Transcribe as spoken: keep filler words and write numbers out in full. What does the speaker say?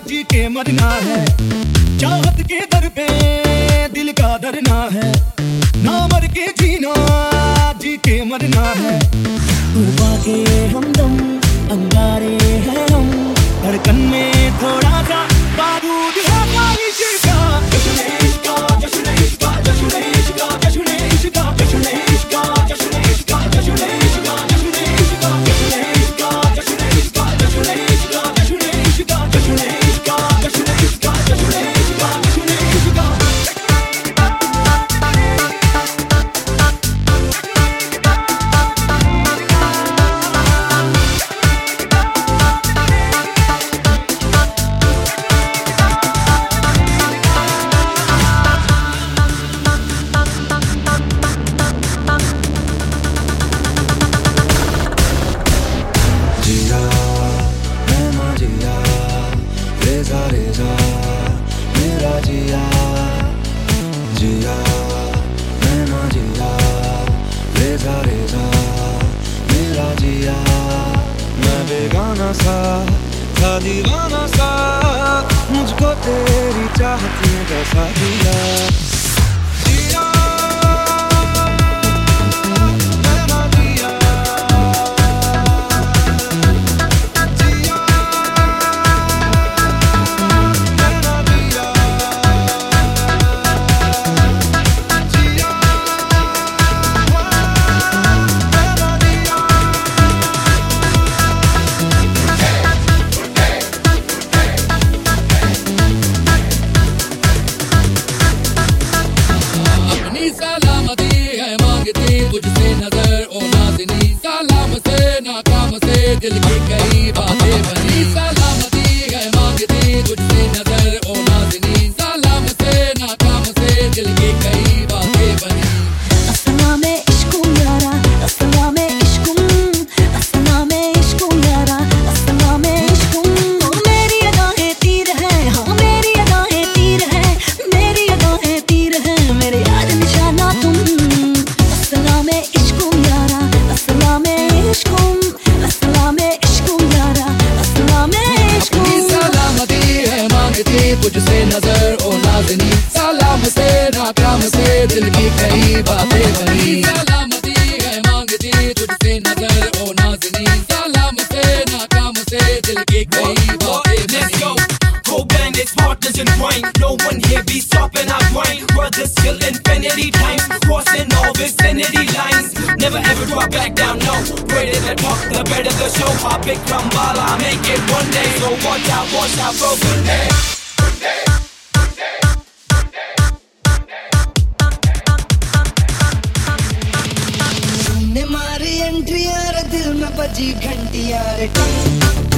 जी के मरना है, चाहत के दर पे दिल का धरना है, ना मर के जीना जी के मरना है। तूफान के हमदम अंगारे हैं हम, धड़कन में थोड़ा सा बारूद है ख्वाहिश का। जश्न इश्क का, जश्न इश्क का, जश्न इश्क का, जश्न इश्क का, जश्न इश्क का, जश्न इश्क का, जश्न इश्क का, जश्न इश्क का, जश्न इश्क का, जश्न इश्क का, जश्न इश्क का, जश्न इश्क का, जश्न इश्क का, जश्न इश्क का, जश्न इश्क का, जश्न इश्क का। रेजा रेजा मेरा जिया जिया मैं जिया, रेजा रेजा मेरा जिया। मैं बेगाना सा था दीवाना सा, मुझको तेरी चाहत ने कैसा दिया। सलामती है मांगती तुझसे नजर ओ नाज़नी, सलाम से नाकाम से दिल की कई बातें बनी। सलामती है मांगती तुझसे नजर ओ नाज़नी, सलाम से नाकाम से दिल की कई बातें बनी। अस्सलाम इश्कुम यारा, अस्सलाम इश्कुम, अस्सलाम इश्कुम यारा, अस्सलाम इश्कुम। मेरी अदाएं तीर है, हाँ मेरी अदाएं तीर है, मेरी अदाएं तीर है, मेरे यार निशाना तुम। अस्सलाम इश्कुम यारा, अस्सलाम इश्कुम, अस्सलाम इश्कुम यारा, अस्सलाम इश्कुम। सलामती है मांगती तुझसे नजर ओ नाज़नी, सलाम से नाकाम से दिल की कई बातें बनी। सलामती है मांगती तुझसे नजर ओ नाज़नी, सलाम से नाकाम से दिल की कई बातें बनी। Co-bandits, partners in crime. No one here be stopping our grind. Brothers till infinity times, crossing all vicinity lines. Never ever drop back down, no. Greater the talk, the better the show. Pop it, Kambala, make it one day. So watch out, watch out, bro. Good day. Good day. मारी entry यार, दिल में बजी घंटी यार।